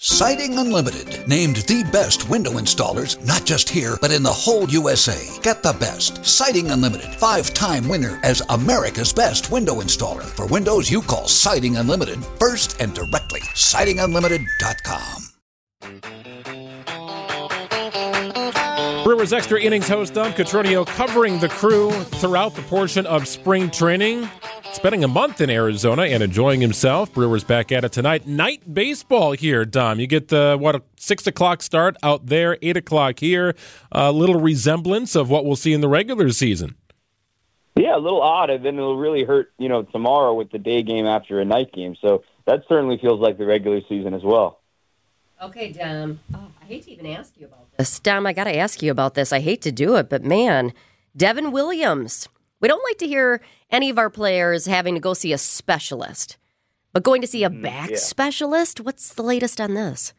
Siding Unlimited, named the best window installers, not just here, but in the whole USA. Get the best. Siding Unlimited, 5-time winner as America's best window installer. For windows you call Siding Unlimited first and directly. SidingUnlimited.com. Brewers Extra Innings host Dom Cotroneo covering the Crew throughout the portion of spring training. Spending a month in Arizona and enjoying himself. Brewers back at it tonight. Night baseball here, Dom. You get the, 6 o'clock start out there, 8 o'clock here. A little resemblance of what we'll see in the regular season. Yeah, a little odd, and then it'll really hurt, tomorrow with the day game after a night game. So that certainly feels like the regular season as well. Okay, Dom. I hate to even ask you about this. Dom, I got to ask you about this. I hate to do it, but man, Devin Williams. We don't like to hear any of our players having to go see a specialist, but going to see a back specialist? What's the latest on this?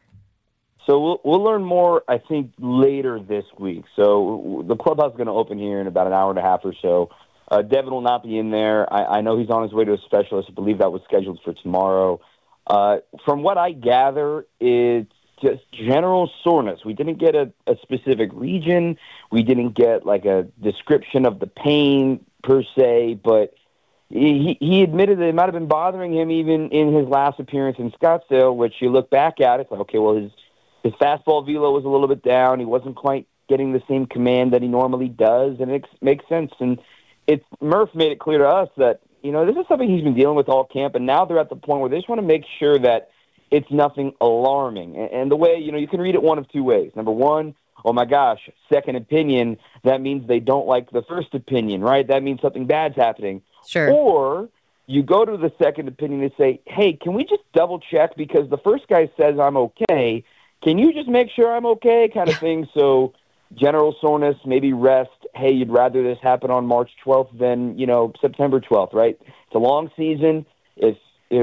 So we'll learn more, I think, later this week. So the clubhouse is going to open here in about an hour and a half or so. Devin will not be in there. I know he's on his way to a specialist. I believe that was scheduled for tomorrow. From what I gather, it's just general soreness. We didn't get a specific region. We didn't get like a description of the pain per se, but he admitted that it might have been bothering him even in his last appearance in Scottsdale, which you look back at, it's like, okay, well, his fastball velo was a little bit down. He wasn't quite getting the same command that he normally does, and it makes sense. And Murph made it clear to us that, this is something he's been dealing with all camp, and now they're at the point where they just want to make sure that it's nothing alarming. And the way, you can read it one of two ways. Number one, oh my gosh, second opinion, that means they don't like the first opinion, right? That means something bad's happening. Sure. Or you go to the second opinion and say, hey, can we just double check because the first guy says I'm okay. Can you just make sure I'm okay kind of thing? So general soreness, maybe rest. Hey, you'd rather this happen on March 12th than, September 12th, right? It's a long season. If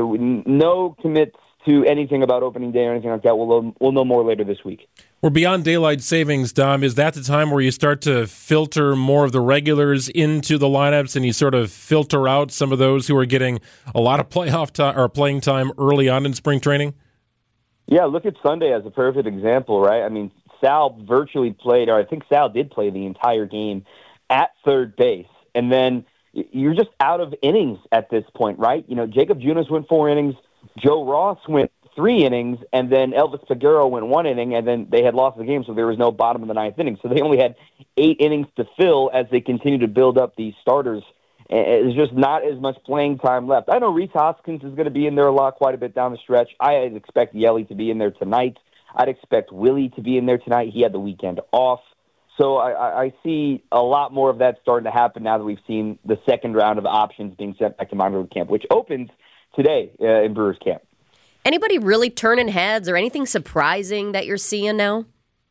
no commits to anything about opening day or anything like that, we'll know more later this week. We're beyond daylight savings, Dom. Is that the time where you start to filter more of the regulars into the lineups and you sort of filter out some of those who are getting a lot of playoff time or playing time early on in spring training? Yeah, look at Sunday as a perfect example, right? I mean, Sal virtually played, or I think Sal did play the entire game at third base. And then you're just out of innings at this point, right? Jacob Junis went 4 innings. Joe Ross went 3 innings, and then Elvis Figueroa went 1 inning, and then they had lost the game, so there was no bottom of the 9th inning. So they only had 8 innings to fill as they continue to build up these starters. There's just not as much playing time left. I know Reese Hoskins is going to be in there quite a bit down the stretch. I expect Yelly to be in there tonight. I'd expect Willie to be in there tonight. He had the weekend off. So I see a lot more of that starting to happen now that we've seen the second round of options being sent back to minor league camp, which opens today in Brewers camp. Anybody really turning heads or anything surprising that you're seeing now?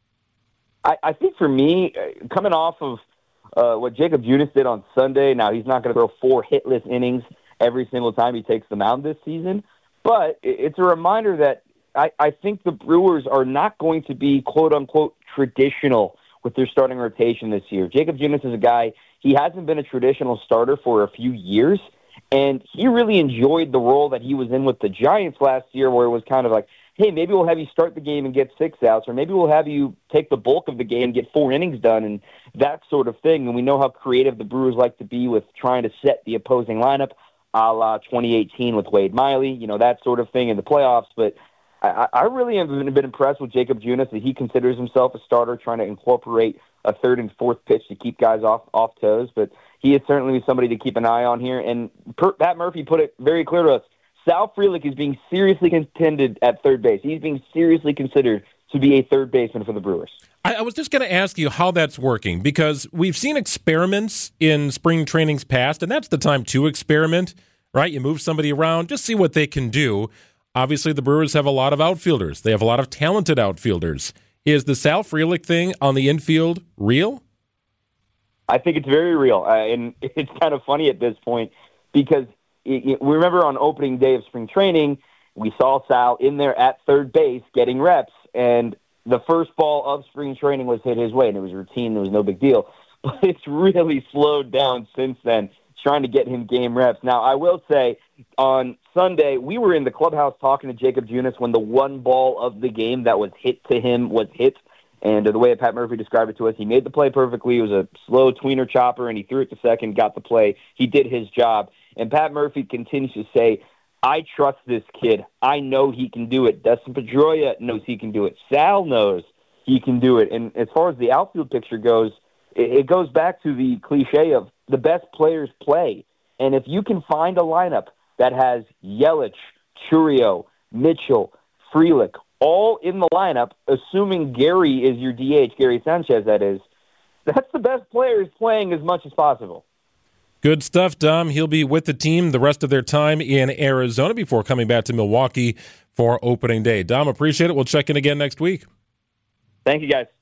I think for me, coming off of what Jacob Junis did on Sunday, now he's not going to throw 4 hitless innings every single time he takes the mound this season, but it's a reminder that I think the Brewers are not going to be quote-unquote traditional with their starting rotation this year. Jacob Junis is a guy, he hasn't been a traditional starter for a few years, and he really enjoyed the role that he was in with the Giants last year where it was kind of like, hey, maybe we'll have you start the game and get 6 outs, or maybe we'll have you take the bulk of the game and get 4 innings done and that sort of thing. And we know how creative the Brewers like to be with trying to set the opposing lineup, a la 2018 with Wade Miley, that sort of thing in the playoffs. But I really have been impressed with Jacob Junis that he considers himself a starter, trying to incorporate a third and fourth pitch to keep guys off toes. But he is certainly somebody to keep an eye on here. And Pat Murphy put it very clear to us. Sal Frelick is being seriously contended at third base. He's being seriously considered to be a third baseman for the Brewers. I was just going to ask you how that's working, because we've seen experiments in spring trainings past, and that's the time to experiment, right? You move somebody around, just see what they can do. Obviously, the Brewers have a lot of outfielders. They have a lot of talented outfielders. Is the Sal Frelick thing on the infield real? I think it's very real, and it's kind of funny at this point because we remember on opening day of spring training, we saw Sal in there at third base getting reps, and the first ball of spring training was hit his way, and it was routine. There was no big deal. But it's really slowed down since then, trying to get him game reps. Now, I will say, on Sunday, we were in the clubhouse talking to Jacob Junis when the one ball of the game that was hit to him was hit. And the way that Pat Murphy described it to us, he made the play perfectly. It was a slow tweener chopper, and he threw it to second, got the play. He did his job. And Pat Murphy continues to say, I trust this kid. I know he can do it. Dustin Pedroia knows he can do it. Sal knows he can do it. And as far as the outfield picture goes, it goes back to the cliche of the best players play. And if you can find a lineup that has Yelich, Churio, Mitchell, Frelick, all in the lineup, assuming Gary is your DH, Gary Sanchez that is, that's the best players playing as much as possible. Good stuff, Dom. He'll be with the team the rest of their time in Arizona before coming back to Milwaukee for opening day. Dom, appreciate it. We'll check in again next week. Thank you, guys.